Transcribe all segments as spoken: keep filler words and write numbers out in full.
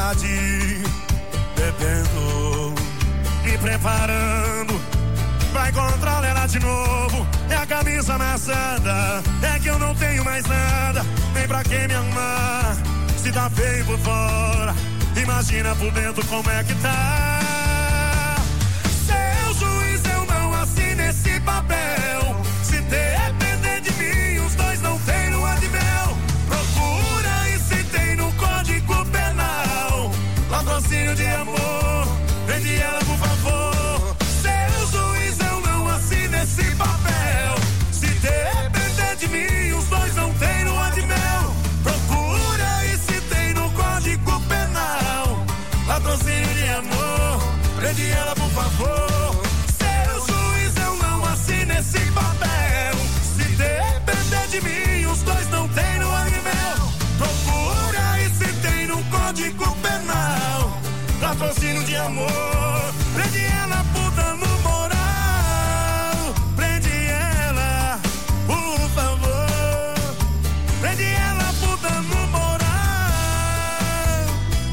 tarde, bebendo, me preparando pra encontrar ela de novo. É a camisa amassada, é que eu não tenho mais nada, nem pra quem me amar. Se tá feio por fora, imagina por dentro como é que tá. Seu juiz, eu não assino esse papel. Se depender de mim, os dois não tem lua de mel. Procura e se tem no Código Penal. Latrocínio de amor, prende ela por favor. Seu juiz, eu não assino esse papel. Se depender de mim, os dois não tem lua de mel. Procura e se tem no Código Penal. Latrocínio de amor, prende ela por favor. Seu juiz, eu não assino esse papel. Se depender de mim, os dois não tem lua de mel. Procura e se tem no Código Penal. Latrocínio de amor, prende ela por dano moral. Prende ela, por favor. Prende ela por dano moral.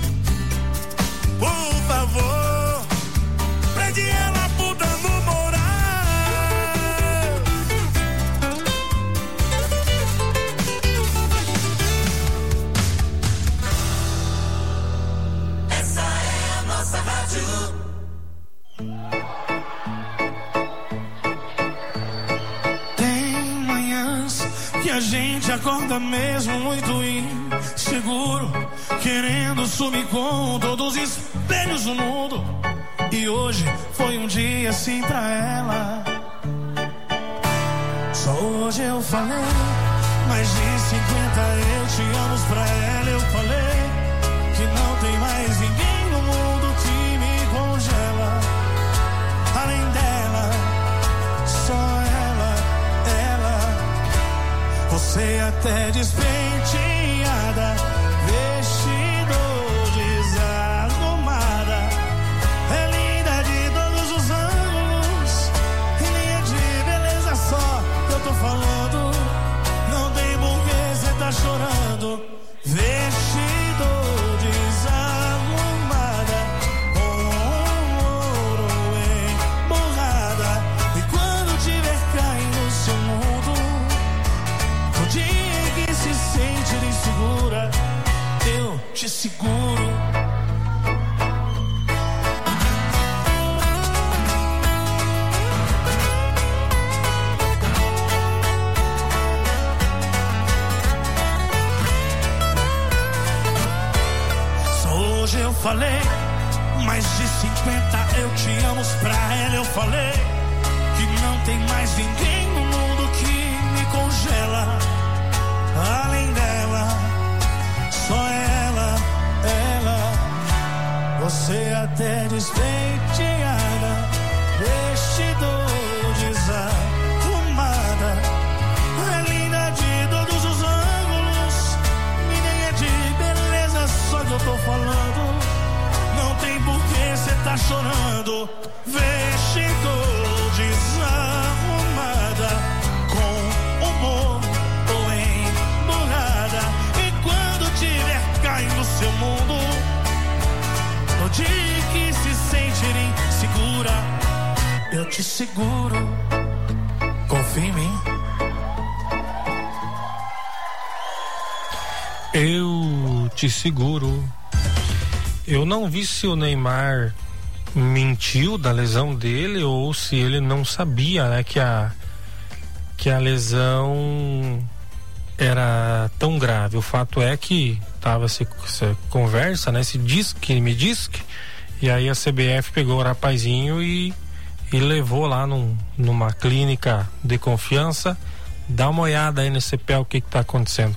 Por favor. Prende ela por dano moral. Essa é a nossa rádio. Tem manhãs que a gente acorda mesmo muito inseguro, querendo sumir com todos os espelhos do mundo. E hoje foi um dia assim pra ela. Só hoje eu falei mais de cinquenta eu te amo pra ela. Eu falei que não tem mais ninguém no mundo que me congela. Além dela, só ela, ela. Você até despenteada, vestido desarrumada. É linda de todos os ângulos, e linha de beleza só que eu tô falando. Não tem porquê cê tá chorando. Vestido desarrumada, com ouro emborrada. E quando tiver caindo no seu mundo, no dia em que se sente insegura, eu te seguro. Hoje eu falei mais de cinquenta eu te amo pra ela. Eu falei que não tem mais ninguém no mundo que me congela. Além dela, só ela, ela. Você até despenteada, vestido desarrumada. É linda de todos os ângulos, ninguém é de beleza só que eu tô falando. Não tem porquê cê tá chorando. Vestido desarrumada, com humor ou emburrada. E quando tiver caindo no seu mundo, no dia que se sentir insegura, eu te seguro. Confia em mim. Eu te seguro. Eu não vi se o Neymar mentiu da lesão dele ou se ele não sabia, né, que a que a lesão era tão grave. O fato é que tava essa conversa, né, esse disque, me disque, e aí a C B F pegou o rapazinho e, e levou lá num, numa clínica de confiança. Dá uma olhada aí nesse pé, o que que tá acontecendo.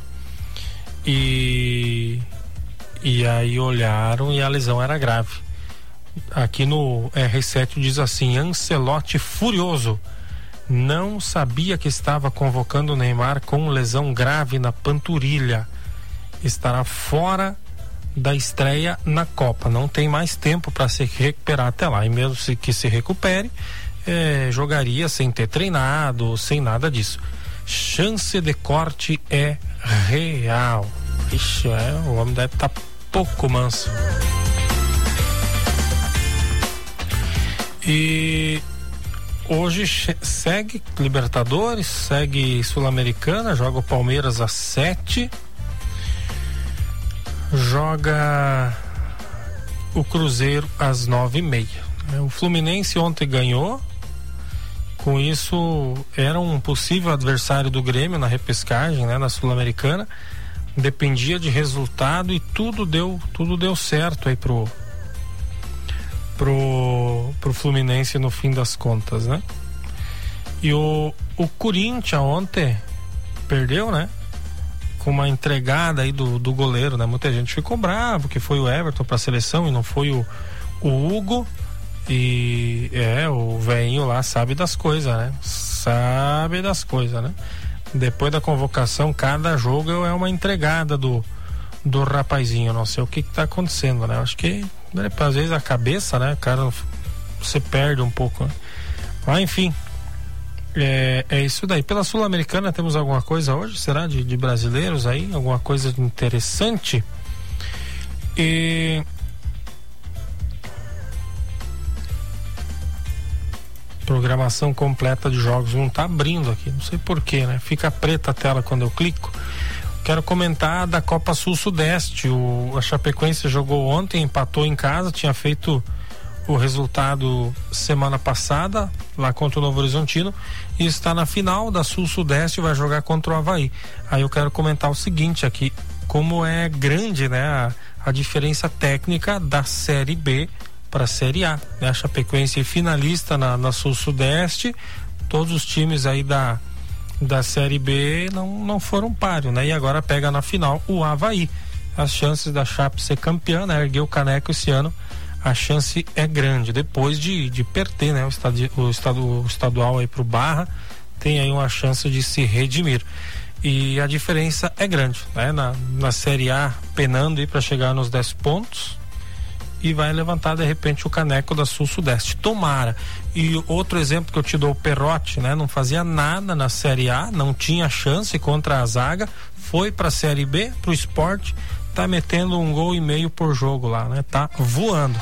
E e aí olharam e a lesão era grave. Aqui no R sete diz assim: Ancelotti furioso, não sabia que estava convocando o Neymar com lesão grave na panturrilha, estará fora da estreia na Copa, não tem mais tempo para se recuperar até lá, e mesmo se, que se recupere, é, jogaria sem ter treinado, sem nada disso. Chance de corte é real. Ixi, é, o homem deve estar tá pouco manso. E hoje segue Libertadores, segue Sul-Americana, joga o Palmeiras às sete, joga o Cruzeiro às nove e meia. O Fluminense ontem ganhou, com isso era um possível adversário do Grêmio na repescagem, né, na Sul-Americana. Dependia de resultado e tudo deu, tudo deu certo aí pro pro pro Fluminense no fim das contas, né? E o o Corinthians ontem perdeu, né? Com uma entregada aí do, do goleiro, né? Muita gente ficou bravo que foi o Everton para a seleção e não foi o, o Hugo. E é, o velhinho lá sabe das coisas, né? Sabe das coisas, né? Depois da convocação, cada jogo é uma entregada do, do rapazinho. Não sei o que que tá acontecendo, né? Acho que né, às vezes a cabeça, né? O cara se perde um pouco, né? Mas enfim, é, é isso daí. Pela Sul-Americana temos alguma coisa hoje? Será de, de brasileiros aí? Alguma coisa interessante? E programação completa de jogos não tá abrindo aqui, não sei porquê, né? Fica preta a tela quando eu clico. Quero comentar da Copa Sul-Sudeste. O, a Chapecoense jogou ontem, empatou em casa, tinha feito o resultado semana passada lá contra o Novo Horizontino e está na final da Sul-Sudeste, vai jogar contra o Avaí. Aí eu quero comentar o seguinte aqui, como é grande, né, a, a diferença técnica da Série B para a Série A, né? A Chapecoense finalista na, na Sul-Sudeste, todos os times aí da da Série B não, não foram páreo, né? E agora pega na final o Avaí. As chances da Chape ser campeã, né? Ergueu o caneco esse ano, a chance é grande, depois de, de perder, né? O, estadi, o, estadu, o estadual aí pro Barra, tem aí uma chance de se redimir. E a diferença é grande, né? Na, na Série A, penando aí para chegar nos dez pontos, e vai levantar de repente o caneco da Sul-Sudeste. Tomara. E outro exemplo que eu te dou, o Perotti, né? Não fazia nada na Série A, não tinha chance contra a zaga, foi pra Série B, pro Sport, tá metendo um gol e meio por jogo lá, né? Tá voando.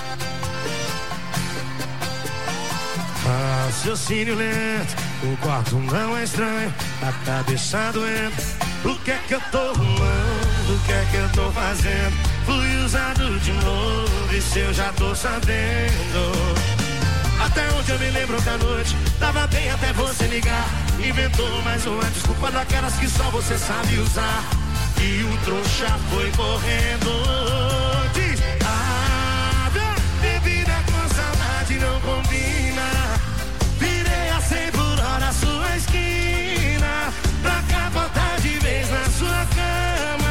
Raciocínio lento, o quarto não é estranho, a cabeça doendo. O que é que eu tô arrumando? O que é que eu tô fazendo? Fui usado de novo, isso eu já tô sabendo. Até onde eu me lembro da noite, tava bem até você ligar. Inventou mais uma desculpa daquelas que só você sabe usar. E o trouxa foi correndo. Diz, ah, bebida com saudade não combina. Virei a cem por hora a sua esquina, pra capotar de vez na sua cama.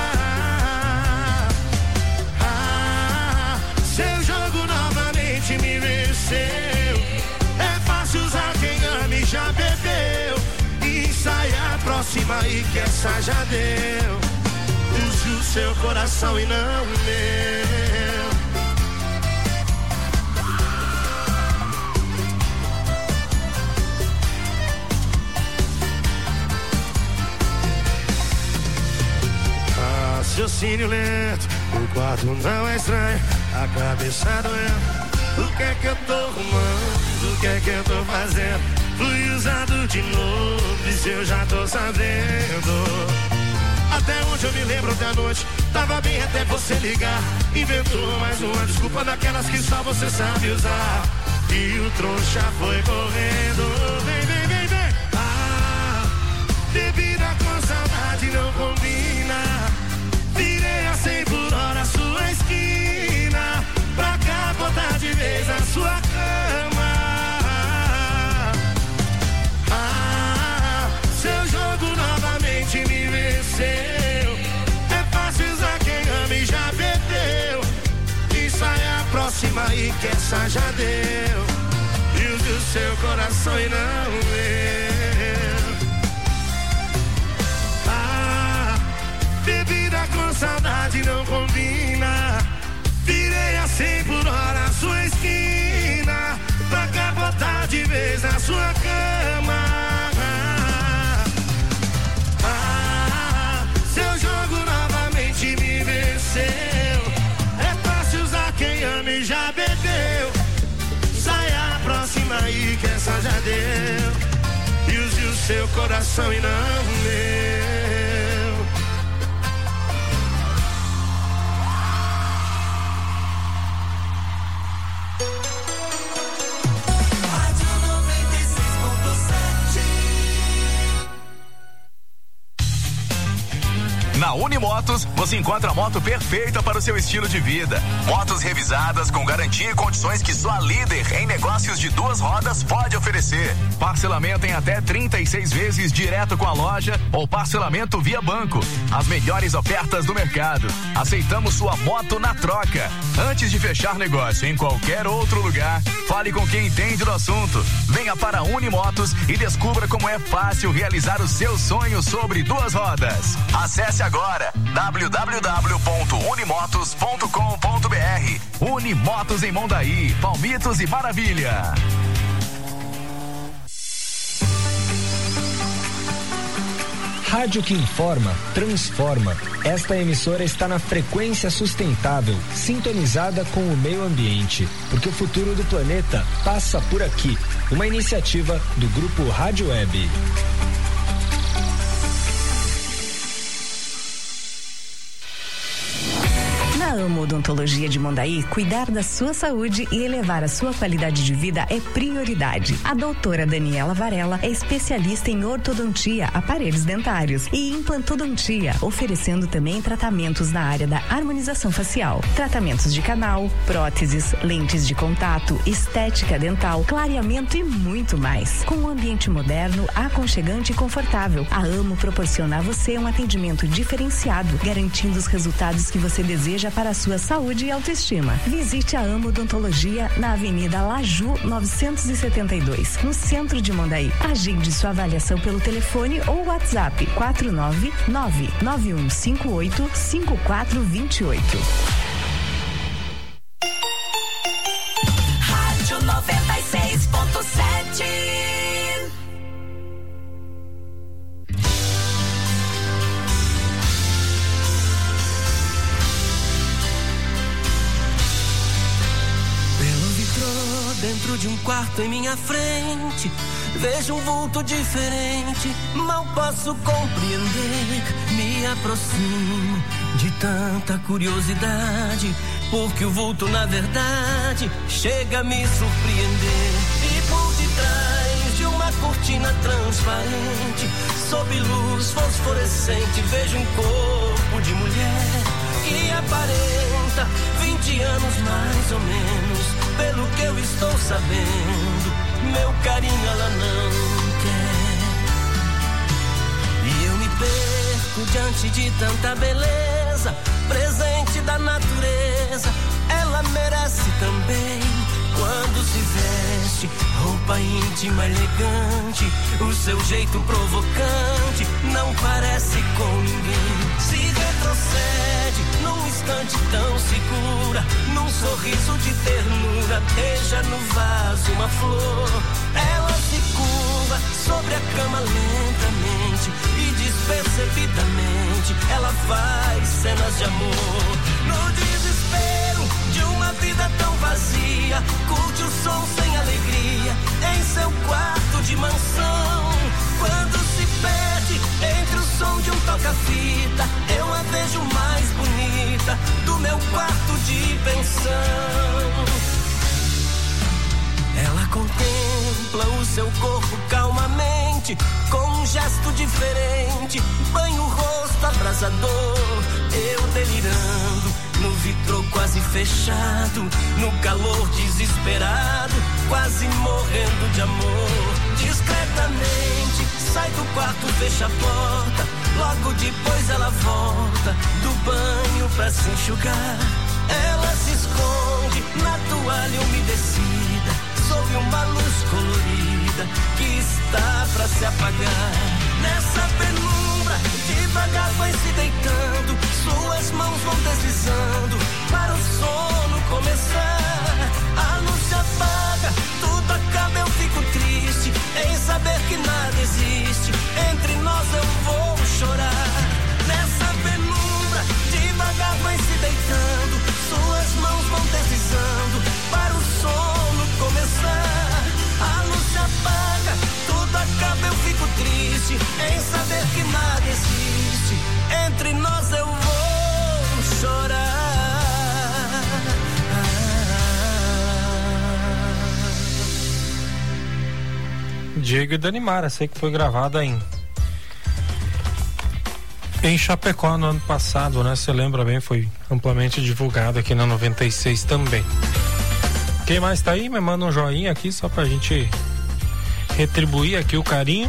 Ah, seu jogo novamente me venceu. É fácil usar quem ama e já bebeu. E sai a próxima e que essa já deu. Use o seu coração e não o meu. Raciocínio lento, o quarto não é estranho, a cabeça doendo. O que é que eu tô arrumando? O que é que eu tô fazendo? Fui usado de novo, isso eu já tô sabendo. Até onde eu me lembro da noite, tava bem até você ligar. Inventou mais uma desculpa daquelas que só você sabe usar. E o trouxa foi correndo. Vem, vem, vem, vem. Ah, bebida com saudade não combina. Virei a cem por hora a sua esquina, pra capotar de vez a sua cama. Ah, seu jogo novamente me venceu. É fácil usar quem ama e já bebeu. E sai a próxima e que essa já deu. E use o seu coração e não o meu. Ah, bebida com saudade não combina. Virei a cem por hora a sua esquina, pra capotar de vez na sua cama. Ah, seu jogo novamente me venceu. É fácil usar quem ama e já bebeu. Sai a força já deu e use o seu coração e não o meu. Na Unimotos, você encontra a moto perfeita para o seu estilo de vida. Motos revisadas com garantia e condições que só a líder em negócios de duas rodas pode oferecer. Parcelamento em até trinta e seis vezes direto com a loja ou parcelamento via banco. As melhores ofertas do mercado. Aceitamos sua moto na troca. Antes de fechar negócio em qualquer outro lugar, fale com quem entende do assunto. Venha para a Unimotos e descubra como é fácil realizar o seu sonho sobre duas rodas. Acesse agora w w w ponto unimotos ponto com ponto b r. Unimotos em Mondaí, Palmitos e Maravilha. Rádio que informa, transforma. Esta emissora está na frequência sustentável, sintonizada com o meio ambiente, porque o futuro do planeta passa por aqui. Uma iniciativa do Grupo Rádio Web. Na Amo Odontologia de Mondaí, cuidar da sua saúde e elevar a sua qualidade de vida é prioridade. A doutora Daniela Varela é especialista em ortodontia, aparelhos dentários e implantodontia, oferecendo também tratamentos na área da harmonização facial, tratamentos de canal, próteses, lentes de contato, estética dental, clareamento e muito mais. Com um ambiente moderno, aconchegante e confortável, a Amo proporciona a você um atendimento diferenciado, garantindo os resultados que você deseja para a sua saúde e autoestima. Visite a Amo Odontologia na Avenida Laju novecentos e setenta e dois, no centro de Mondaí. Agende sua avaliação pelo telefone ou WhatsApp quatro nove nove nove um cinco oito cinco quatro dois oito. Rádio noventa e seis ponto sete. Dentro de um quarto em minha frente, vejo um vulto diferente, mal posso compreender. Me aproximo de tanta curiosidade, porque o vulto na verdade chega a me surpreender. E por detrás de uma cortina transparente, sob luz fosforescente, vejo um corpo de mulher que aparenta vinte anos mais ou menos. Pelo que eu estou sabendo, meu carinho ela não quer. E eu me perco diante de tanta beleza, presente da natureza. Ela merece também, quando se veste roupa íntima elegante. O seu jeito provocante não parece com ninguém. Se retrocede num instante tão segura, num sorriso de ternura, beija no vaso uma flor. Ela se curva sobre a cama lentamente e despercebidamente ela faz cenas de amor. No desespero de uma vida tão vazia, curte o som sem alegria em seu quarto de mansão. Quando se perde entre o som de um toca-fita, eu a vejo mais bonita do meu quarto de pensão. Ela contempla o seu corpo calmamente, com um gesto diferente, banha o rosto abrasador. Eu delirando, no vitrô quase fechado, no calor desesperado, quase morrendo de amor. Discretamente sai do quarto, fecha a porta, logo depois ela volta do banho pra se enxugar. Ela se esconde na toalha umedecida, sob uma luz colorida que está pra se apagar. Nessa penumbra, devagar vai se deitando, suas mãos vão deslizando para o sono começar. A luz se apaga, tudo acaba, eu fico triste em saber que nada existe. Entre nós eu vou chorar. Nessa penumbra, devagar vai se deitando, suas mãos vão deslizando para o sono começar. A luz se apaga, Diego e Danimara, sei que foi gravada em em Chapecó no ano passado, né? Você lembra bem, foi amplamente divulgado aqui na noventa e seis também. Quem mais tá aí? Me manda um joinha aqui só pra gente retribuir aqui o carinho.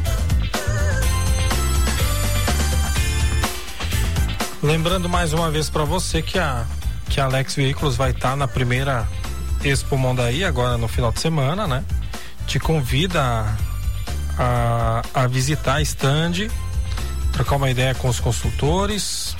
Lembrando mais uma vez para você que a que a Alex Veículos vai estar tá na primeira Expo Mondaí agora no final de semana, né? Te convida a, a, a visitar a stand, trocar uma ideia com os consultores.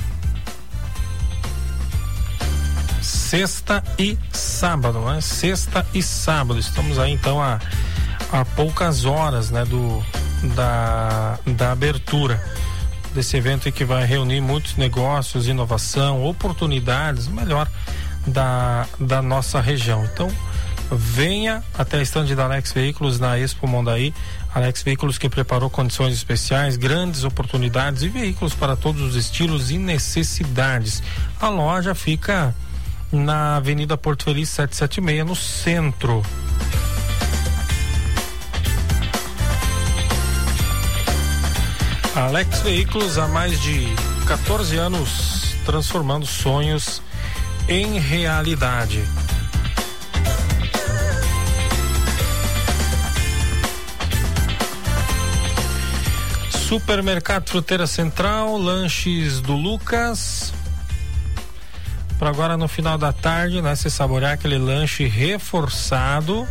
Sexta e sábado, né? Sexta e sábado. Estamos aí então a, a poucas horas, né? Do, da, da abertura desse evento aí que vai reunir muitos negócios, inovação, oportunidades, melhor, da, da nossa região. Então, venha até a estande da Alex Veículos na Expo Mondaí. Alex Veículos que preparou condições especiais, grandes oportunidades e veículos para todos os estilos e necessidades. A loja fica na Avenida Porto Feliz setecentos e setenta e seis, no centro. Alex Veículos, há mais de quatorze anos, transformando sonhos em realidade. Supermercado Fruteira Central, lanches do Lucas. Para agora no final da tarde, né? Você saborear aquele lanche reforçado.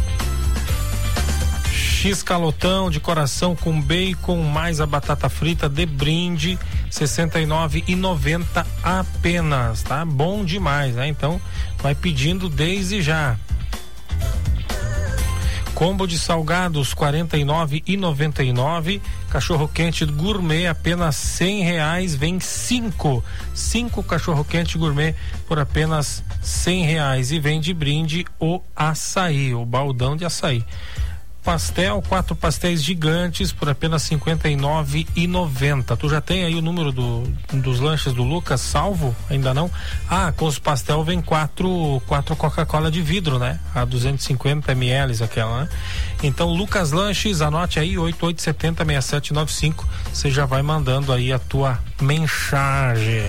X calotão de coração com bacon mais a batata frita de brinde, sessenta e nove reais e noventa centavos apenas, tá? Bom demais, né? Então vai pedindo desde já. Combo de salgados quarenta e nove reais e noventa e nove centavos, cachorro quente gourmet apenas cem reais, vem cinco, cinco cachorro quente gourmet por apenas cem reais e vem de brinde o açaí, o baldão de açaí. Pastel, quatro pastéis gigantes por apenas cinquenta e nove reais e noventa centavos. Tu já tem aí o número do, dos lanches do Lucas salvo? Ainda não? Ah, com os pastel vem quatro, quatro Coca-Cola de vidro, né? A duzentos e cinquenta mililitros aquela, né? Então, Lucas Lanches, anote aí, oito oito sete zero, seis sete nove cinco. Você já vai mandando aí a tua mensagem.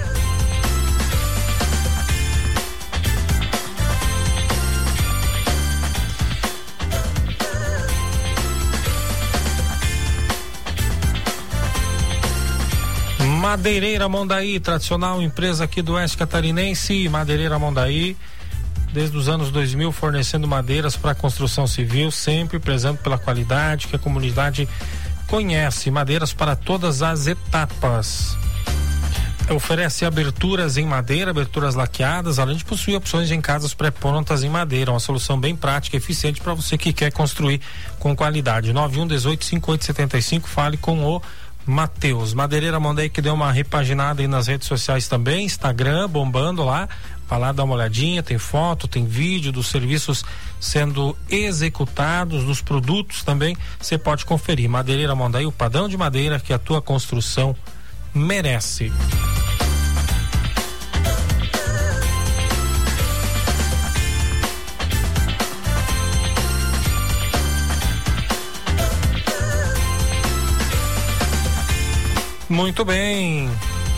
Madeireira Mondaí, tradicional empresa aqui do Oeste Catarinense. Madeireira Mondaí, desde os anos dois mil, fornecendo madeiras para construção civil, sempre prezando pela qualidade que a comunidade conhece. Madeiras para todas as etapas. Oferece aberturas em madeira, aberturas laqueadas, além de possuir opções em casas pré-prontas em madeira. Uma solução bem prática e eficiente para você que quer construir com qualidade. nove um um oito cinco oito sete cinco, fale com o Matheus. Madeireira Mondaí que deu uma repaginada aí nas redes sociais também, Instagram bombando lá, vai lá dar uma olhadinha, tem foto, tem vídeo dos serviços sendo executados, dos produtos também, você pode conferir. Madeireira Mondaí, o padrão de madeira que a tua construção merece. Muito bem.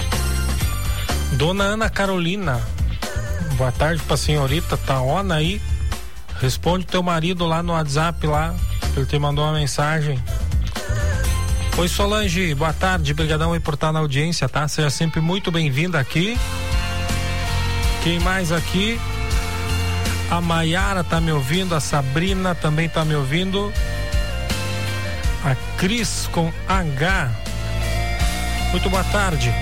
Dona Ana Carolina, boa tarde pra senhorita, tá on aí? Responde teu marido lá no WhatsApp lá, ele te mandou uma mensagem. Oi Solange, boa tarde, brigadão aí por estar na audiência, tá? Seja sempre muito bem-vinda aqui. Quem mais aqui? A Maiara tá me ouvindo, a Sabrina também tá me ouvindo. A Cris com H. Muito boa tarde.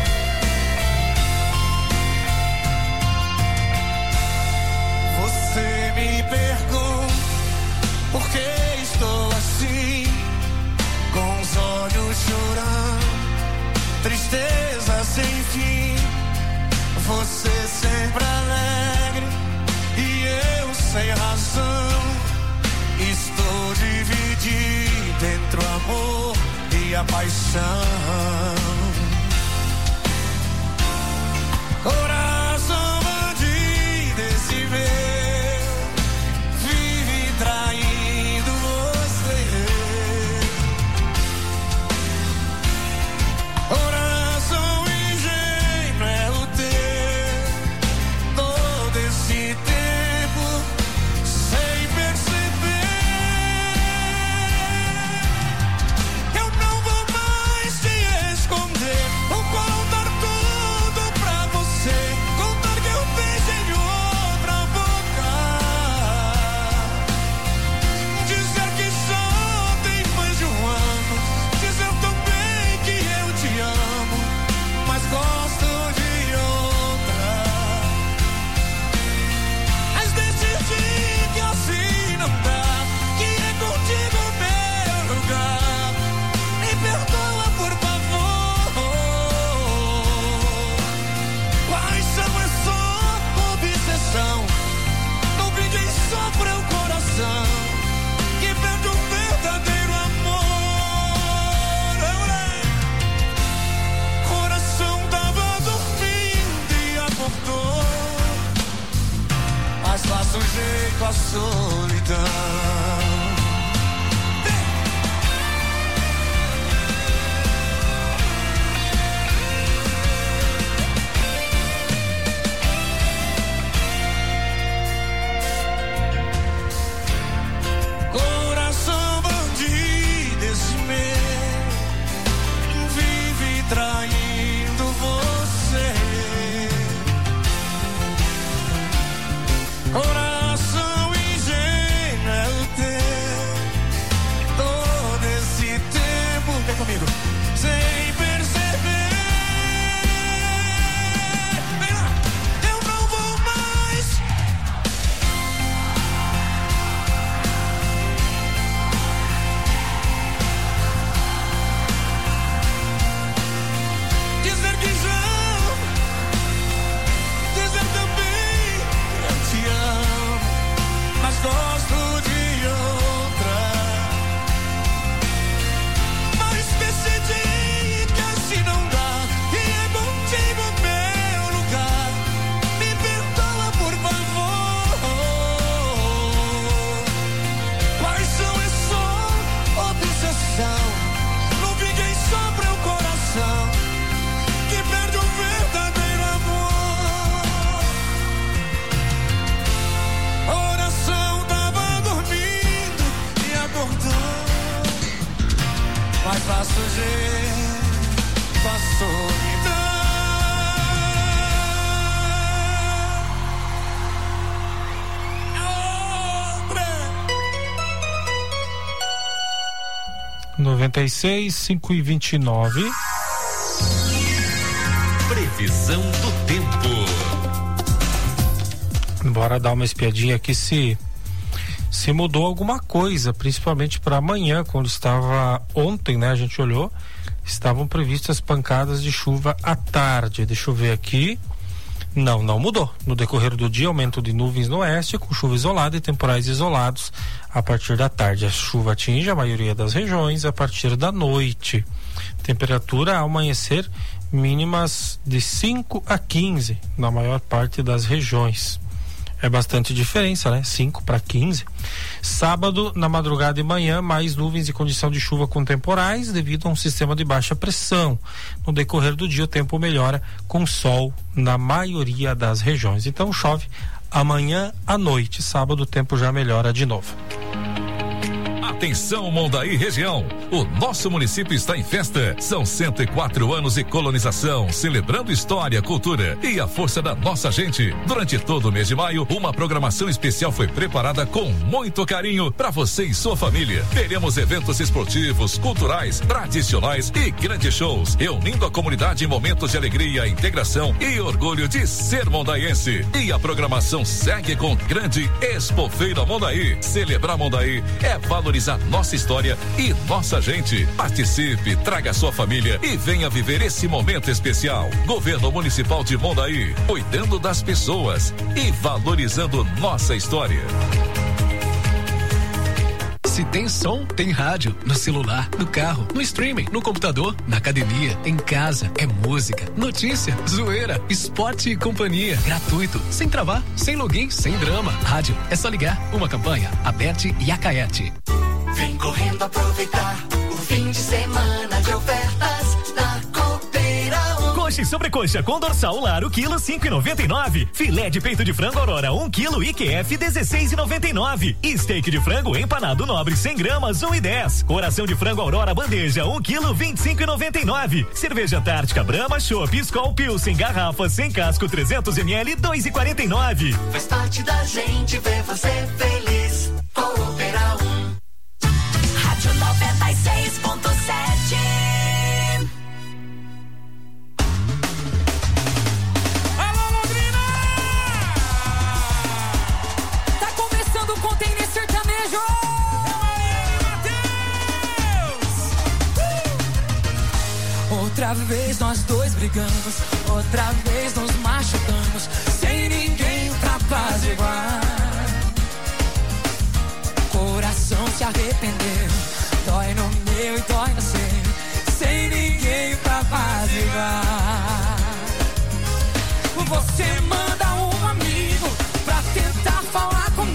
Você me pergunta por que estou assim, com os olhos chorando, tristeza sem fim. Você sempre alegre e eu sem razão. Estou dividido entre o amor e a paixão. Coração bandido esse meu, vive traindo você. jeito a solidão. Coração bandido, esse meu vive traindo você. Coração ingênuo é o teu, todo esse tempo, vem comigo, sem perceber. Vem lá, eu não vou mais. Dizer que já, dizer também eu te amo, mas gosto de outra. Mas decidi que assim não dá, e é contigo meu lugar. Me perdoa, por favor. Paixão é só obsessão, não fiquei só pro coração que perde o verdadeiro amor. Oração tava dormindo e acordou, mas faço jeito a solidão. noventa e seis, cinco e vinte e nove. Previsão do tempo. Bora dar uma espiadinha aqui se se mudou alguma coisa, principalmente para amanhã, quando estava ontem, né? A gente olhou, estavam previstas pancadas de chuva à tarde. Deixa eu ver aqui. Não, não mudou. No decorrer do dia, aumento de nuvens no oeste, com chuva isolada e temporais isolados a partir da tarde. A chuva atinge a maioria das regiões a partir da noite. Temperatura ao amanhecer mínimas de cinco a quinze na maior parte das regiões. É bastante diferença, né? cinco para quinze. Sábado, na madrugada e manhã, mais nuvens e condição de chuva com temporais devido a um sistema de baixa pressão. No decorrer do dia, o tempo melhora com sol na maioria das regiões. Então, chove amanhã à noite. Sábado, o tempo já melhora de novo. Atenção, Mondaí região, o nosso município está em festa. São cento e quatro anos de colonização, celebrando história, cultura e a força da nossa gente. Durante todo o mês de maio, uma programação especial foi preparada com muito carinho para você e sua família. Teremos eventos esportivos, culturais, tradicionais e grandes shows, reunindo a comunidade em momentos de alegria, integração e orgulho de ser mondaiense. E a programação segue com grande Expofeira Mondaí. Celebrar Mondaí é valorizar nossa história e nossa gente. Participe, traga sua família e venha viver esse momento especial. Governo Municipal de Mondaí, cuidando das pessoas e valorizando nossa história. Se tem som, tem rádio. No celular, no carro, no streaming, no computador, na academia, em casa. É música, notícia, zoeira, esporte e companhia. Gratuito, sem travar, sem login, sem drama. Rádio, é só ligar. Uma campanha, Aberte e Acaete. Vem correndo aproveitar o fim de semana de ofertas da Copeirão. Coxa e sobrecoxa com dorsal lar, o quilo cinco e noventa e nove. Filé de peito de frango Aurora, um quilo I Q F dezesseis e noventa e nove. E steak de frango empanado nobre cem gramas, um e dez. Coração de frango Aurora bandeja, um quilo vinte e cinco e noventa e nove. Cerveja Antártica Brahma, Chopp, Skol Pilsen, garrafa sem casco trezentos mililitros, dois e quarenta e nove. Faz parte da gente ver você feliz. Copeirão. Rádio noventa e seis ponto sete. Alô, Londrina! Tá começando o Container Sertanejo! Uh! Outra vez nós dois brigamos, outra vez nos machucamos, sem ninguém pra apaziguar. Coração se arrependeu, dói no meu e dói no seu, sem ninguém pra apaziguar. Você manda um amigo pra tentar falar comigo.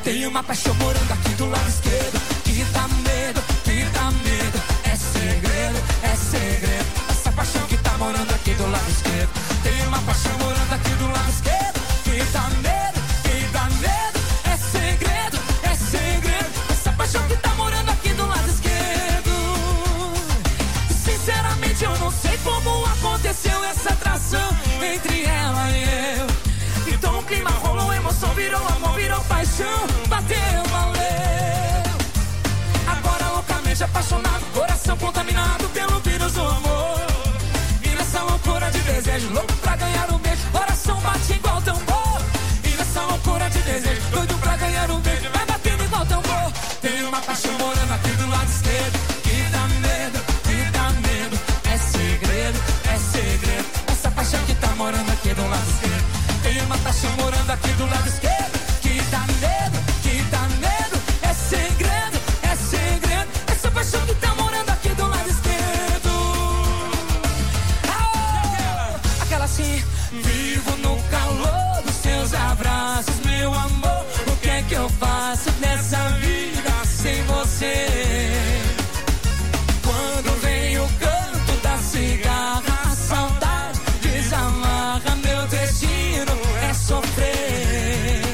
Tem uma paixão morando aqui do lado esquerdo, que dá medo, que dá medo. É segredo, é segredo. Essa paixão que tá morando aqui do lado esquerdo. Tem uma paixão morando aqui do lado esquerdo, que dá medo, que dá medo. É segredo, é segredo. Essa paixão que tá morando aqui do lado esquerdo. Sinceramente eu não sei como aconteceu essa atração entre ela e eu. Então o clima rolou, emoção virou amor, virou paixão. Bateu, valeu. Agora loucamente apaixonado, coração contaminado pelo vírus do amor. E nessa loucura de desejo, louco pra ganhar um beijo, coração bate igual tambor. E nessa loucura de desejo, doido pra ganhar um beijo, vai batendo igual tambor. Tem uma paixão morando aqui do lado esquerdo, que dá medo, que dá medo. É segredo, é segredo. Essa paixão que tá morando aqui do lado esquerdo. Tem uma paixão morando aqui do lado esquerdo, que dá medo, que dá medo. É segredo, é segredo. Essa paixão que tá morando aqui do lado esquerdo. Ah, aquela assim, vivo no calor dos seus abraços, meu amor. O que é que eu faço nessa vida sem você? Quando vem o canto da cigarra, a saudade desamarra, meu destino é sofrer.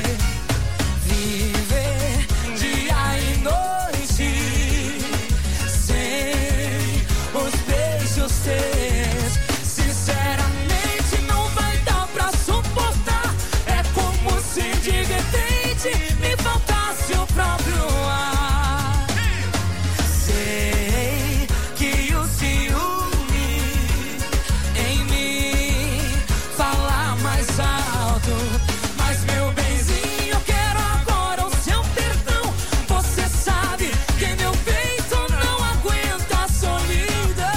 Viver dia e noite sem os beijos teus. Sinceramente não vai dar pra suportar. É como se de repente me faltasse o próprio ar. Sei que o ciúme em mim fala mais alto, mas meu benzinho, eu quero agora o seu perdão. Você sabe que meu peito não aguenta a solidão.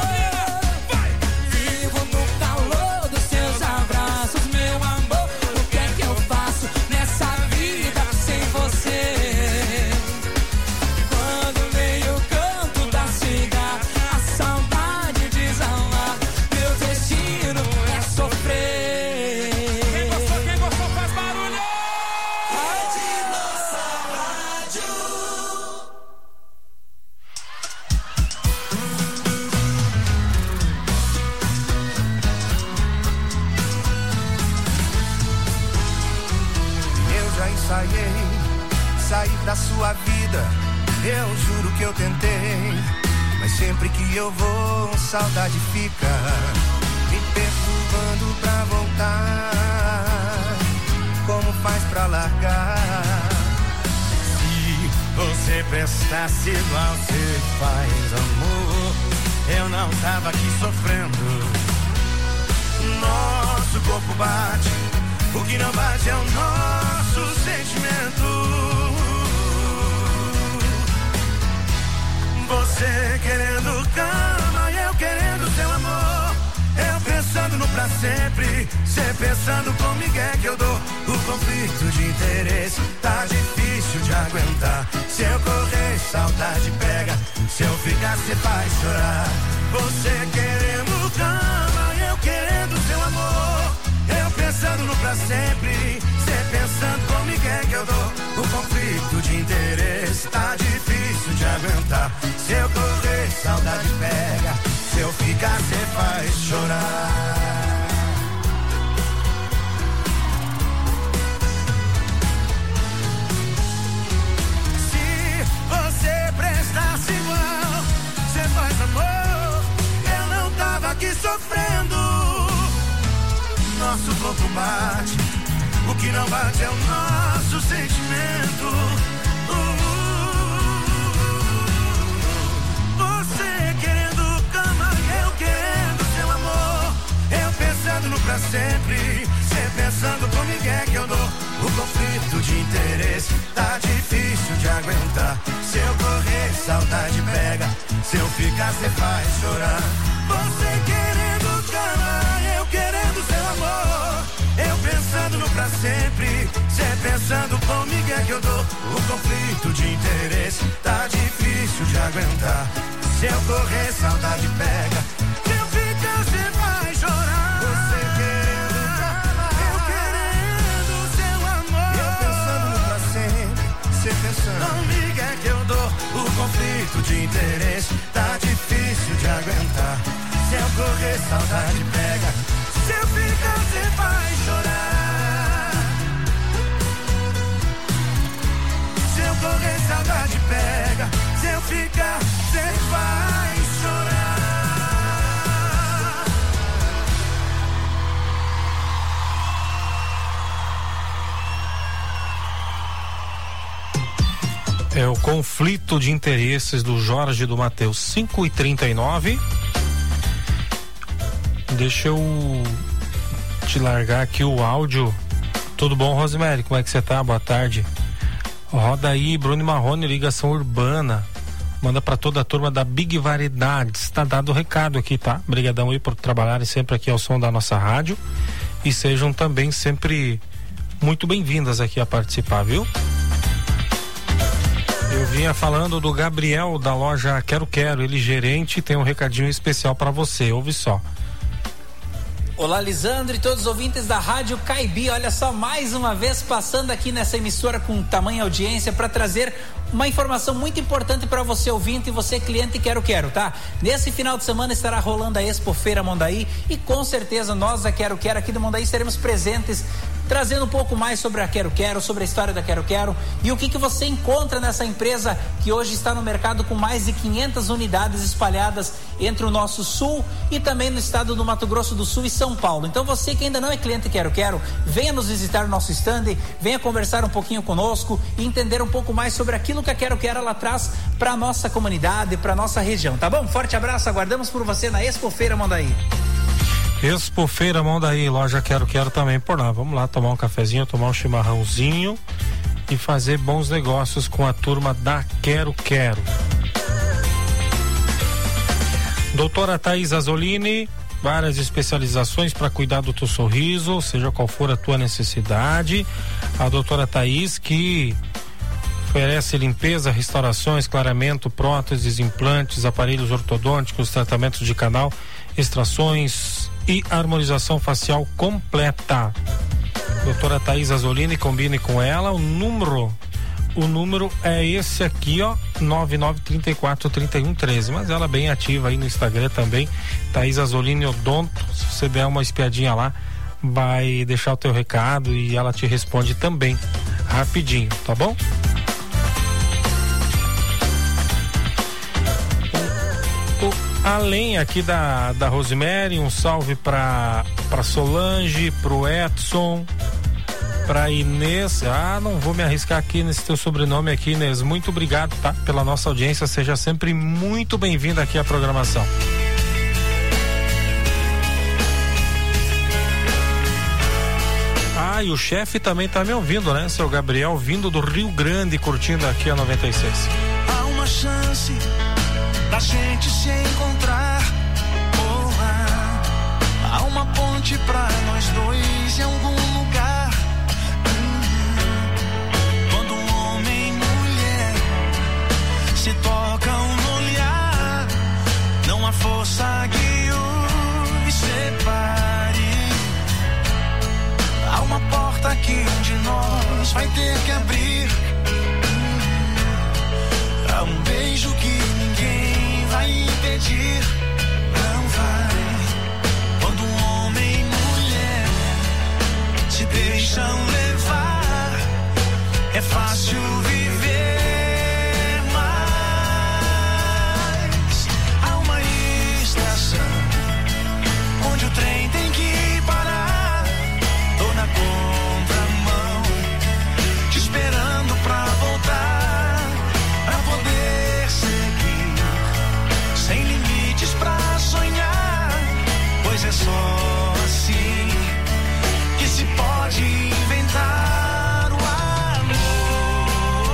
Vivo no calor dos seus abraços, meu amor. O que é que eu faço nessa vida sem você? Quando vem o canto da cigarra, a saudade desalar, meu destino é sofrer. Quem gostou, quem gostou faz barulho! Rádio Nossa Rádio. Eu já ensaiei sair da sua vida. Eu juro que eu tentei, mas sempre que eu vou, saudade fica me perturbando pra voltar. Como faz pra largar? Se você prestasse igual você faz, amor, eu não tava aqui sofrendo. Nosso corpo bate, o que não bate é o nosso sentimento. Você querendo cama e eu querendo seu amor. Eu pensando no pra sempre, cê pensando com Miguel que eu dou. O conflito de interesse tá difícil de aguentar. Se eu correr, saudade pega. Se eu ficar, cê faz chorar. Você querendo cama e eu querendo seu amor. Eu pensando no pra sempre, cê pensando com Miguel que eu dou. O conflito de interesse tá difícil de aguentar. Se eu correr, saudade pega. Se eu ficar, cê faz chorar. Se você prestasse igual, cê faz amor. Eu não tava aqui sofrendo. Nosso corpo bate, o que não bate é o nosso sentimento. Uh, Você querendo cama, eu querendo seu amor. Eu pensando no pra sempre, cê pensando com Miguel que eu dou. O conflito de interesse tá difícil de aguentar. Se eu correr, saudade pega. Se eu ficar, cê faz chorar. Você querendo cama, eu querendo seu amor. Eu pensando no pra sempre, cê pensando com Miguel que eu dou. O conflito de interesse tá difícil de aguentar. Se eu correr, saudade pega. Se eu ficar, cê vai chorar. Você querendo cama, eu querendo seu amor. Eu pensando no pra sempre, de interesse, tá difícil de aguentar. Se eu correr, saudade pega. Se eu ficar, você vai chorar. Se eu correr, saudade pega. Se eu ficar, você vai chorar. É o conflito de interesses do Jorge do Mateus, cinco e trinta e nove. Deixa eu te largar aqui o áudio. Tudo bom, Rosemary? Como é que você tá? Boa tarde. Roda aí, Bruno Marrone, ligação urbana. Manda pra toda a turma da Big Variedades. Tá dado o recado aqui, tá? Obrigadão aí por trabalharem sempre aqui ao som da nossa rádio. E sejam também sempre muito bem-vindas aqui a participar, viu? Eu vinha falando do Gabriel da loja Quero Quero, ele gerente, tem um recadinho especial para você, ouve só. Olá, Lisandro e todos os ouvintes da Rádio Caibi, olha só, mais uma vez passando aqui nessa emissora com tamanha audiência para trazer uma informação muito importante para você ouvinte e você cliente Quero Quero, tá? Nesse final de semana estará rolando a Expo Feira Mondaí e com certeza nós da Quero Quero aqui do Mondaí estaremos presentes trazendo um pouco mais sobre a Quero Quero, sobre a história da Quero Quero e o que que você encontra nessa empresa que hoje está no mercado com mais de quinhentas unidades espalhadas entre o nosso sul e também no estado do Mato Grosso do Sul e São Paulo. Então você que ainda não é cliente Quero Quero, venha nos visitar no nosso stand, venha conversar um pouquinho conosco e entender um pouco mais sobre aquilo que a Quero Quero ela traz para nossa comunidade, para nossa região, tá bom? Forte abraço, aguardamos por você na Expo Feira Mondaí. Expo Feira Mondaí, loja Quero Quero também por lá. Vamos lá tomar um cafezinho, tomar um chimarrãozinho e fazer bons negócios com a turma da Quero Quero. Doutora Thaís Azzolini, várias especializações para cuidar do teu sorriso, seja qual for a tua necessidade. A doutora Thaís que oferece limpeza, restaurações, clareamento, próteses, implantes, aparelhos ortodônticos, tratamentos de canal, extrações e harmonização facial completa. Doutora Thaís Azzolini, combine com ela. O número, o número é esse aqui, ó, nove nove três quatro, três um um três, mas ela é bem ativa aí no Instagram também, Thaís Azzolini Odonto. Se você der uma espiadinha lá, vai deixar o teu recado e ela te responde também rapidinho, tá bom? Além aqui da, da Rosemary, um salve pra, pra Solange, pro Edson, pra Inês. Ah, não vou me arriscar aqui nesse teu sobrenome aqui, Inês. Muito obrigado, tá? Pela nossa audiência, seja sempre muito bem-vinda aqui à programação. Ah, e o chefe também tá me ouvindo, né? Seu Gabriel, vindo do Rio Grande, curtindo aqui a noventa e seis. Há uma chance da gente se encontrar. Oh, há, há uma ponte pra nós dois em algum lugar. Hum, quando um homem e mulher se tocam no olhar, não há força que os separe. Há uma porta que um de nós vai ter que abrir. Hum, há um beijo que ninguém vai impedir, não vai. Quando um homem e mulher se deixam levar, é fácil viver, mas há uma estação onde o trem tem que parar. Tô na contramão, te esperando pra voltar, pra poder seguir sem limites pra sonhar, pois é só assim que se pode inventar o amor.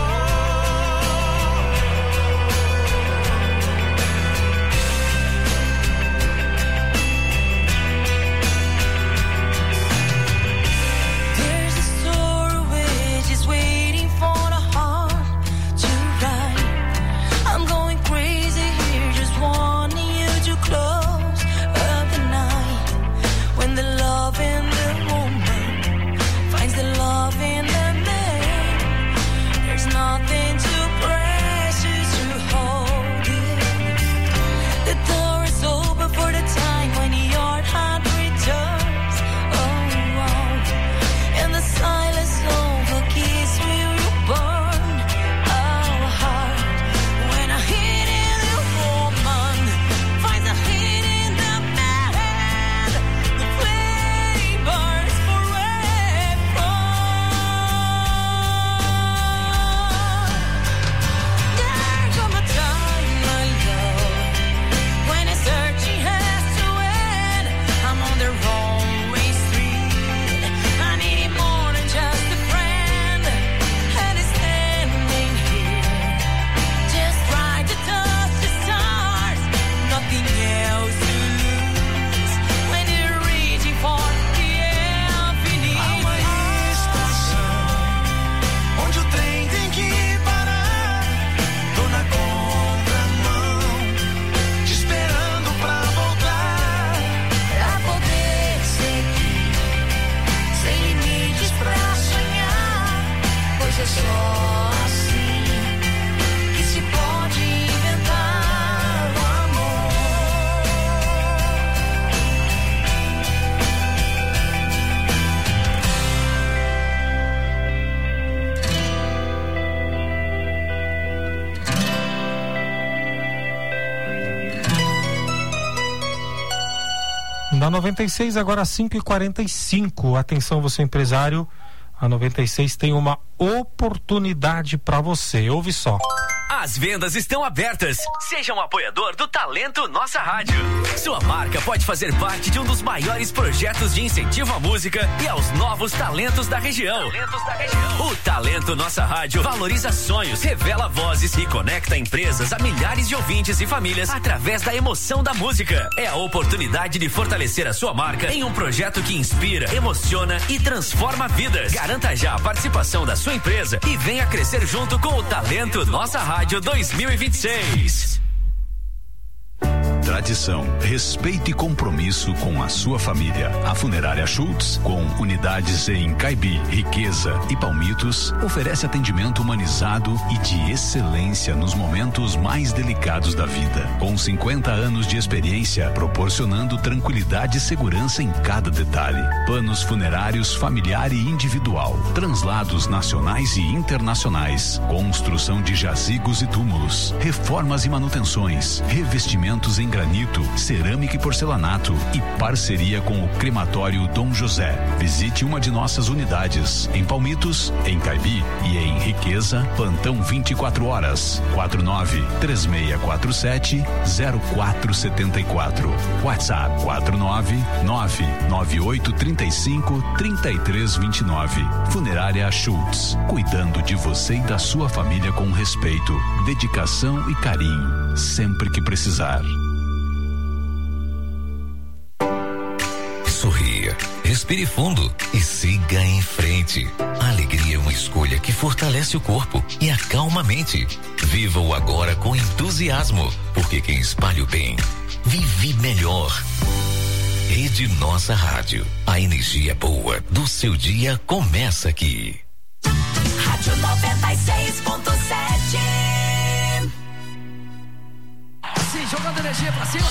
Na noventa e seis, agora cinco e quarenta e cinco. Atenção, você empresário. A noventa e seis tem uma oportunidade para você. Ouve só. As vendas estão abertas. Seja um apoiador do Talento Nossa Rádio. Sua marca pode fazer parte de um dos maiores projetos de incentivo à música e aos novos talentos da região. Talentos da região. O Talento Nossa Rádio valoriza sonhos, revela vozes e conecta empresas a milhares de ouvintes e famílias através da emoção da música. É a oportunidade de fortalecer a sua marca em um projeto que inspira, emociona e transforma vidas. Garanta já a participação da sua empresa e venha crescer junto com o Talento Nossa Rádio dois mil e vinte e seis. Tradição, respeito e compromisso com a sua família. A Funerária Schultz, com unidades em Caibi, Riqueza e Palmitos, oferece atendimento humanizado e de excelência nos momentos mais delicados da vida. Com cinquenta anos de experiência, proporcionando tranquilidade e segurança em cada detalhe. Planos funerários familiar e individual, translados nacionais e internacionais, construção de jazigos e túmulos, reformas e manutenções, revestimentos em granito, cerâmica e porcelanato e parceria com o Crematório Dom José. Visite uma de nossas unidades em Palmitos, em Caibi e em Riqueza, plantão vinte e quatro horas, quatro nove três seis quatro sete zero quatro sete quatro. WhatsApp quatro nove nove nove oito três cinco três três dois nove. Funerária Schultz, cuidando de você e da sua família com respeito, dedicação e carinho, sempre que precisar. Sorria, respire fundo e siga em frente. A alegria é uma escolha que fortalece o corpo e acalma a mente. Viva o agora com entusiasmo, porque quem espalha o bem vive melhor. Rede Nossa Rádio. A energia boa do seu dia começa aqui. Rádio noventa e seis ponto sete. Assim, jogando energia pra cima.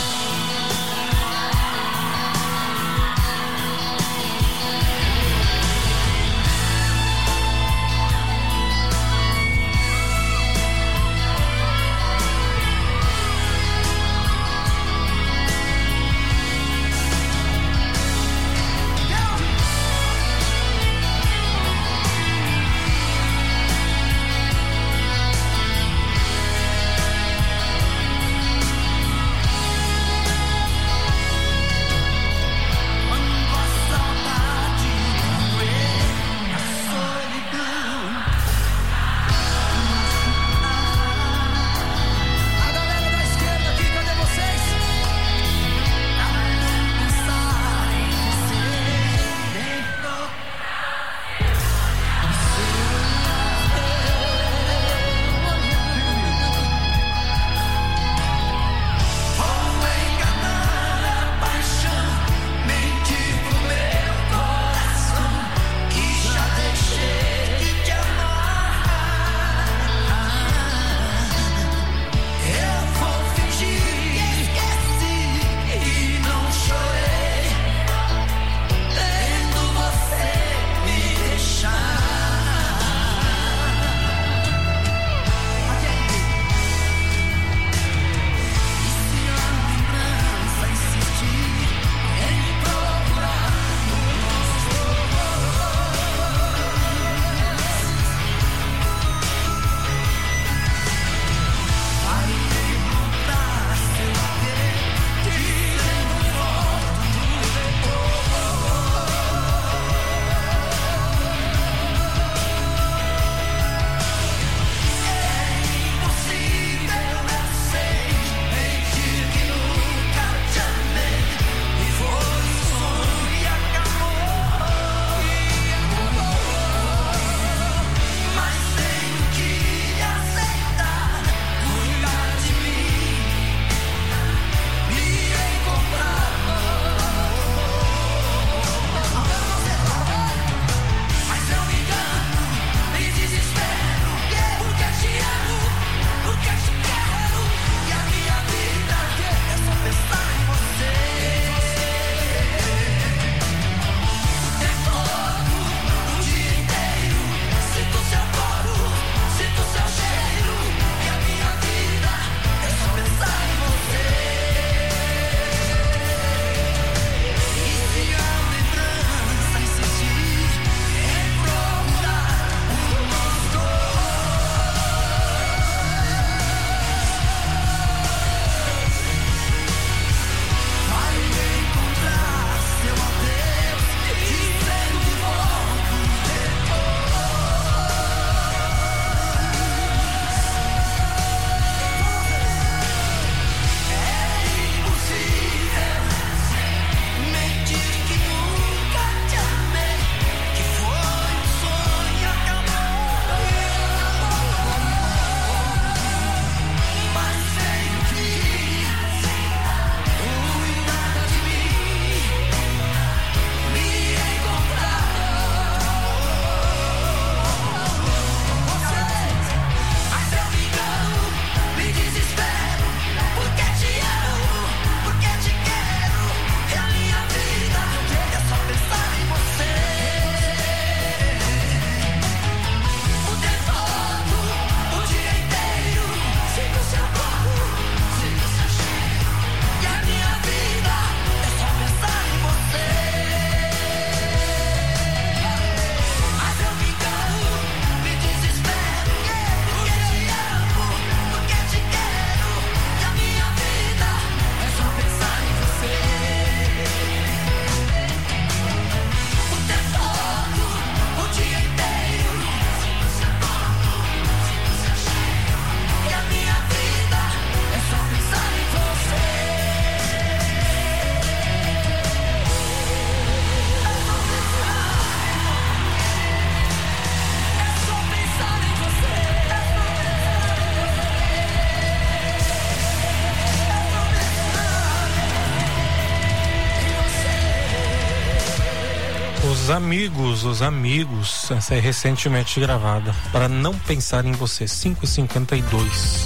amigos, os amigos, essa é recentemente gravada, para não pensar em você, cinco e cinquenta e dois.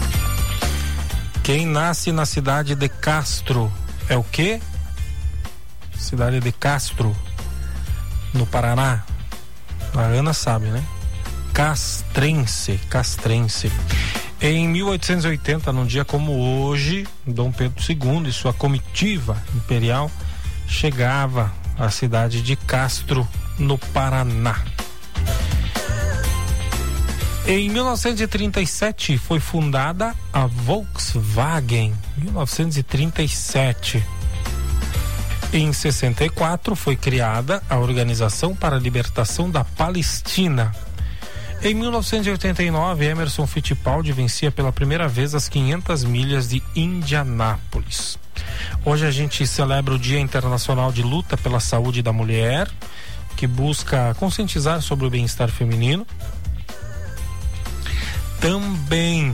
Quem nasce na cidade de Castro é o quê? Cidade de Castro, no Paraná. A Ana sabe, né? Castrense, castrense. Em mil oitocentos e oitenta, num dia como hoje, Dom Pedro segundo e sua comitiva imperial chegava à cidade de Castro, no Paraná. Em mil novecentos e trinta e sete foi fundada a Volkswagen. mil novecentos e trinta e sete. Em sessenta e quatro foi criada a Organização para a Libertação da Palestina. Em mil novecentos e oitenta e nove, Emerson Fittipaldi vencia pela primeira vez as quinhentas milhas de Indianápolis. Hoje a gente celebra o Dia Internacional de Luta pela Saúde da Mulher, que busca conscientizar sobre o bem-estar feminino. Também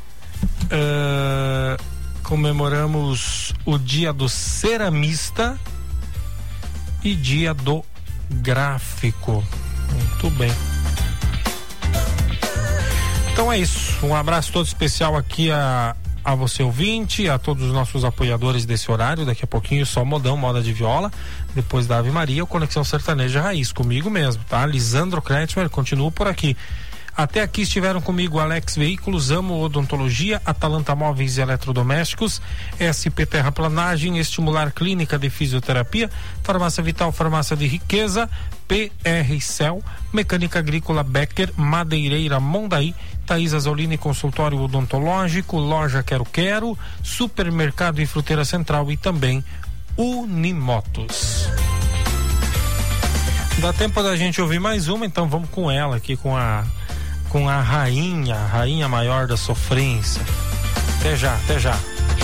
uh, comemoramos o Dia do Ceramista e Dia do Gráfico. Muito bem. Então é isso, um abraço todo especial aqui a, a você ouvinte, a todos os nossos apoiadores desse horário. Daqui a pouquinho só modão, moda de viola, depois da Ave Maria, o Conexão Sertaneja Raiz, comigo mesmo, tá? Lisandro Kretschmer, continuo por aqui. Até aqui estiveram comigo Alex Veículos, Amo Odontologia, Atalanta Móveis e Eletrodomésticos, S P Terraplanagem, Estimular Clínica de Fisioterapia, Farmácia Vital, Farmácia de Riqueza, P R Cel, Mecânica Agrícola Becker, Madeireira Mondaí, Thaís Azolini Consultório Odontológico, Loja Quero Quero, Supermercado e Fruteira Central e também Unimotos. Dá tempo da gente ouvir mais uma, então vamos com ela aqui, com a com a rainha, a rainha maior da sofrência. Até já, até já.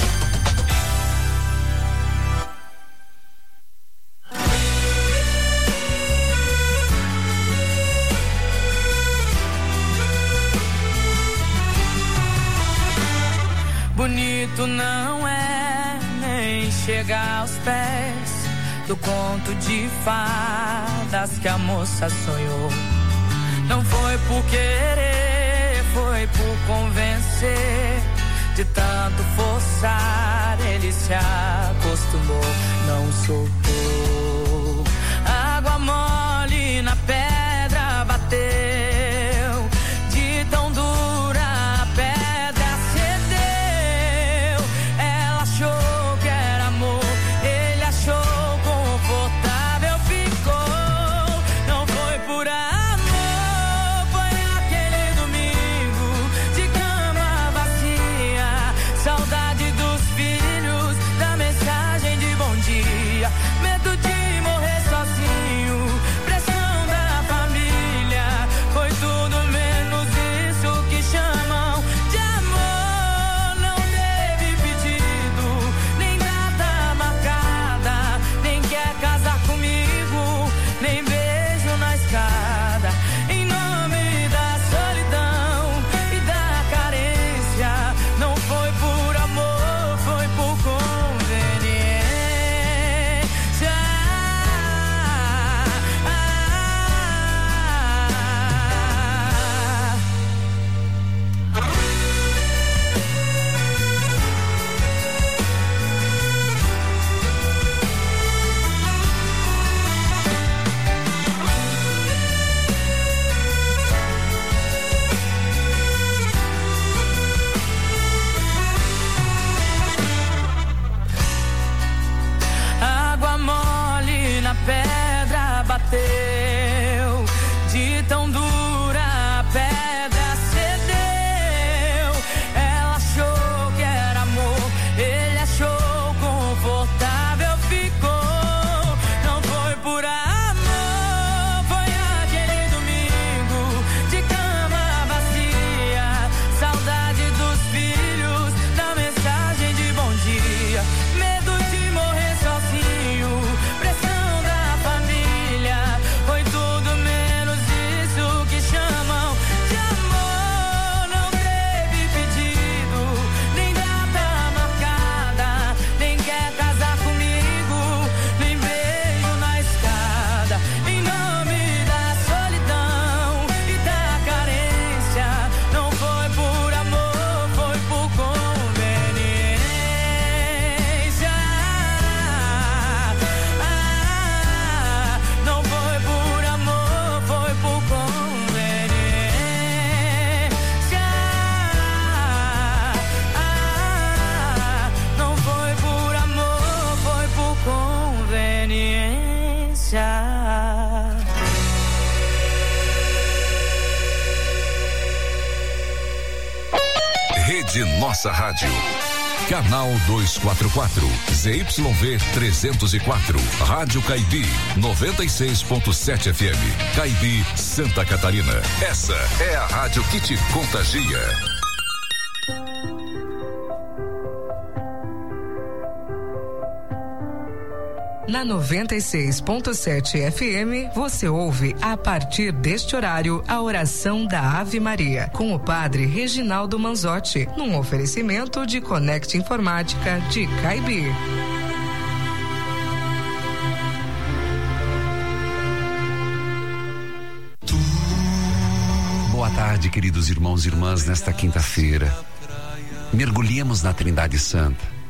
Bonito não é nem chegar aos pés do conto de fadas que a moça sonhou. Não foi por querer, foi por convencer. De tanto forçar, ele se acostumou, não soltou. Água mole na pedra bateu, de tão dura a pedra cedeu. Ela achou que era amor, ele achou confortável, ficou. Não foi por amor. Saudade dos filhos, da mensagem de bom dia, medo de de nossa rádio. Canal duzentos e quarenta e quatro, Z Y V trezentos e quatro, Rádio Caibi, noventa e seis ponto sete F M, Caibi, Santa Catarina. Essa é a rádio que te contagia. Na noventa e seis ponto sete F M, você ouve, a partir deste horário, a oração da Ave Maria, com o padre Reginaldo Manzotti, num oferecimento de Conect Informática de Caibi. Boa tarde, queridos irmãos e irmãs, nesta quinta-feira. Mergulhemos na Trindade Santa.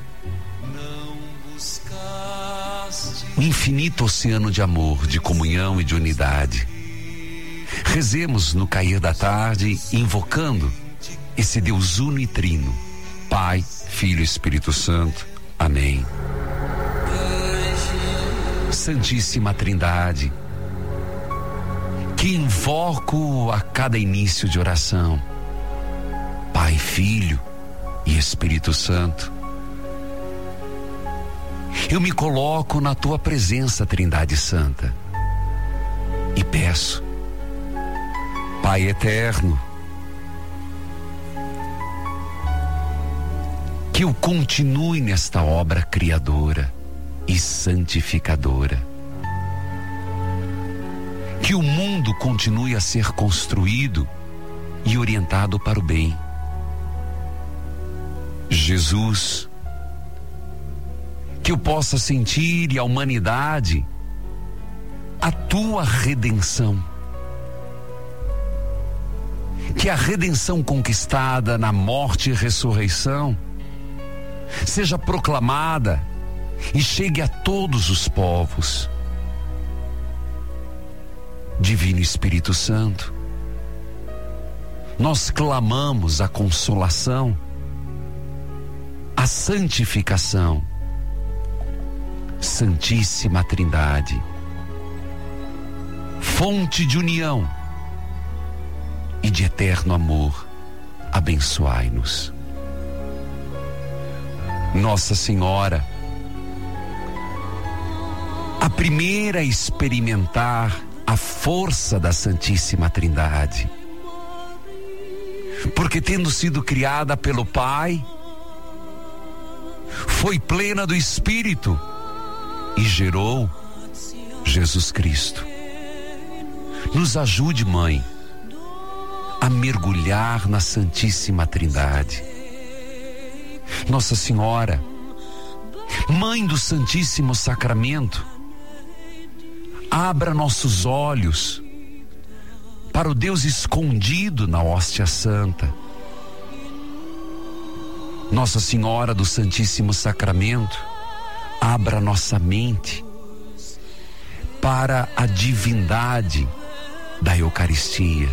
Um infinito oceano de amor, de comunhão e de unidade. Rezemos no cair da tarde, invocando esse Deus uno e trino, Pai, Filho e Espírito Santo. Amém. Santíssima Trindade, que invoco a cada início de oração, Pai, Filho e Espírito Santo. Eu me coloco na tua presença, Trindade Santa, e peço, Pai eterno, que eu continue nesta obra criadora e santificadora. Que o mundo continue a ser construído e orientado para o bem. Jesus, que eu possa sentir, e a humanidade, a tua redenção. Que a redenção conquistada na morte e ressurreição seja proclamada e chegue a todos os povos. Divino Espírito Santo, nós clamamos a consolação, a santificação. Santíssima Trindade, fonte de união e de eterno amor, abençoai-nos. Nossa Senhora, a primeira a experimentar a força da Santíssima Trindade, porque tendo sido criada pelo Pai, foi plena do Espírito e gerou Jesus Cristo. Nos ajude, Mãe, a mergulhar na Santíssima Trindade. Nossa Senhora, Mãe do Santíssimo Sacramento, abra nossos olhos para o Deus escondido na hóstia santa. Nossa Senhora do Santíssimo Sacramento, abra nossa mente para a divindade da Eucaristia.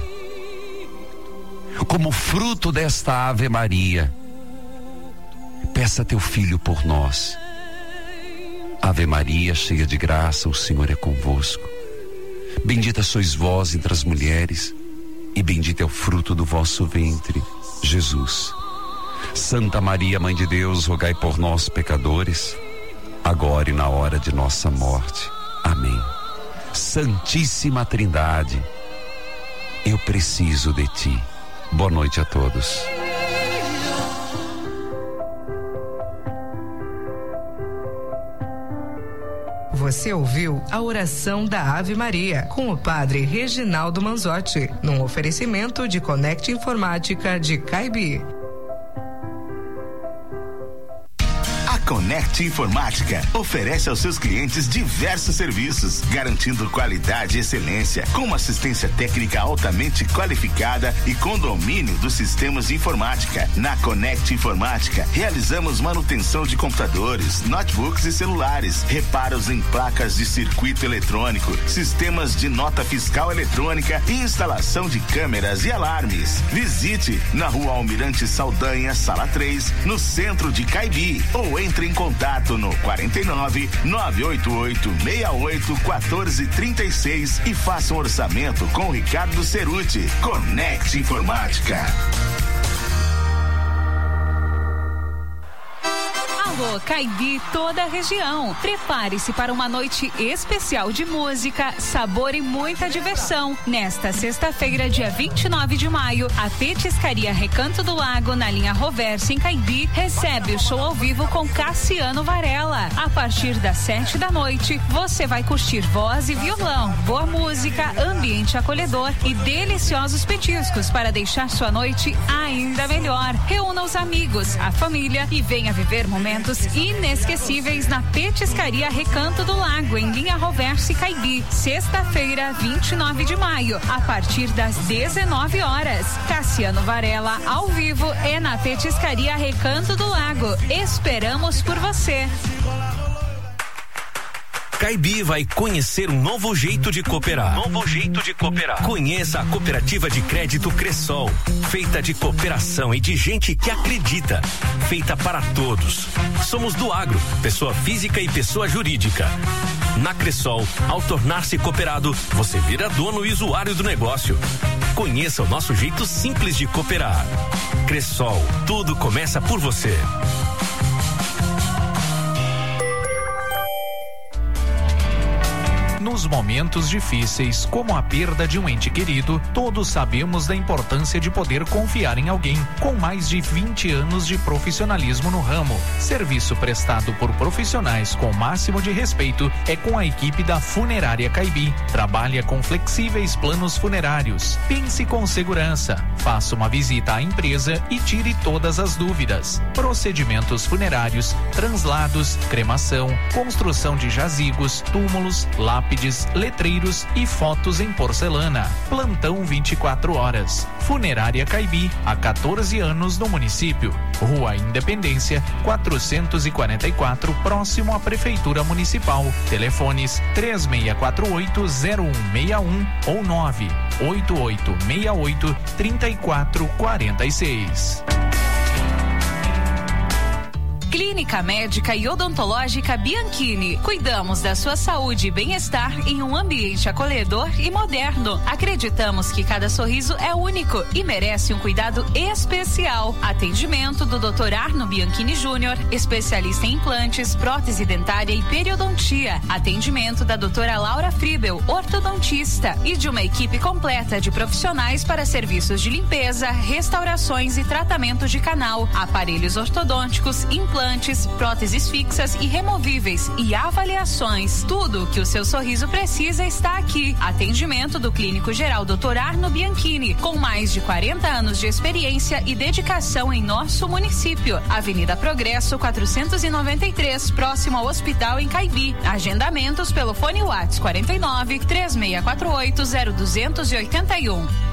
Como fruto desta Ave Maria, peça teu Filho por nós. Ave Maria, cheia de graça, o Senhor é convosco. Bendita sois vós entre as mulheres, e bendito é o fruto do vosso ventre, Jesus. Santa Maria, Mãe de Deus, rogai por nós, pecadores, agora e na hora de nossa morte. Amém. Santíssima Trindade, eu preciso de ti. Boa noite a todos. Você ouviu a oração da Ave Maria com o padre Reginaldo Manzotti, num oferecimento de Conect Informática de Caibi. Conect Informática oferece aos seus clientes diversos serviços, garantindo qualidade e excelência, com uma assistência técnica altamente qualificada e com domínio dos sistemas de informática. Na Conect Informática, realizamos manutenção de computadores, notebooks e celulares, reparos em placas de circuito eletrônico, sistemas de nota fiscal eletrônica e instalação de câmeras e alarmes. Visite na Rua Almirante Saldanha, Sala três, no centro de Caibi, ou entre em contato no quarenta e nove, nove oito oito, seis oito, um quatro três seis e faça um orçamento com o Ricardo Ceruti. Conect Informática. Paulo, Caibi, toda a região. Prepare-se para uma noite especial de música, sabor e muita diversão. Nesta sexta-feira, dia vinte e nove de maio, a Petiscaria Recanto do Lago, na linha Roverso, em Caibi, recebe o show ao vivo com Cassiano Varela. A partir das sete da noite, você vai curtir voz e violão, boa música, ambiente acolhedor e deliciosos petiscos para deixar sua noite ainda melhor. Reúna os amigos, a família e venha viver momentos inesquecíveis na Petiscaria Recanto do Lago, em linha Roverso e Caibi. Sexta-feira, vinte e nove de maio, a partir das dezenove horas. Cassiano Varela, ao vivo, é na Petiscaria Recanto do Lago. Esperamos por você. Caibi vai conhecer um novo jeito de cooperar. Novo jeito de cooperar. Conheça a cooperativa de crédito Cressol, feita de cooperação e de gente que acredita, feita para todos. Somos do agro, pessoa física e pessoa jurídica. Na Cressol, ao tornar-se cooperado, você vira dono e usuário do negócio. Conheça o nosso jeito simples de cooperar. Cressol, tudo começa por você. Nos momentos difíceis, como a perda de um ente querido, todos sabemos da importância de poder confiar em alguém com mais de vinte anos de profissionalismo no ramo. Serviço prestado por profissionais com o máximo de respeito é com a equipe da Funerária Caibi. Trabalha com flexíveis planos funerários. Pense com segurança. Faça uma visita à empresa e tire todas as dúvidas. Procedimentos funerários, translados, cremação, construção de jazigos, túmulos, lápides, letreiros e fotos em porcelana. Plantão vinte e quatro horas. Funerária Caibi, há quatorze anos no município. Rua Independência, quatrocentos e quarenta e quatro, próximo à Prefeitura Municipal. Telefones três seis quatro oito zero um seis um ou nove oito oito seis oito três quatro quatro seis. Clínica Médica e Odontológica Bianchini. Cuidamos da sua saúde e bem-estar em um ambiente acolhedor e moderno. Acreditamos que cada sorriso é único e merece um cuidado especial. Atendimento do doutor Arno Bianchini Júnior, especialista em implantes, prótese dentária e periodontia. Atendimento da doutora Laura Fribel, ortodontista, e de uma equipe completa de profissionais para serviços de limpeza, restaurações e tratamento de canal, aparelhos ortodônticos, implantes, próteses fixas e removíveis e avaliações. Tudo o que o seu sorriso precisa está aqui. Atendimento do Clínico Geral doutor Arno Bianchini, com mais de quarenta anos de experiência e dedicação em nosso município. Avenida Progresso quatrocentos e noventa e três, próximo ao Hospital em Caibi. Agendamentos pelo fone WhatsApp quarenta e nove, três seis quatro oito, zero dois oito um.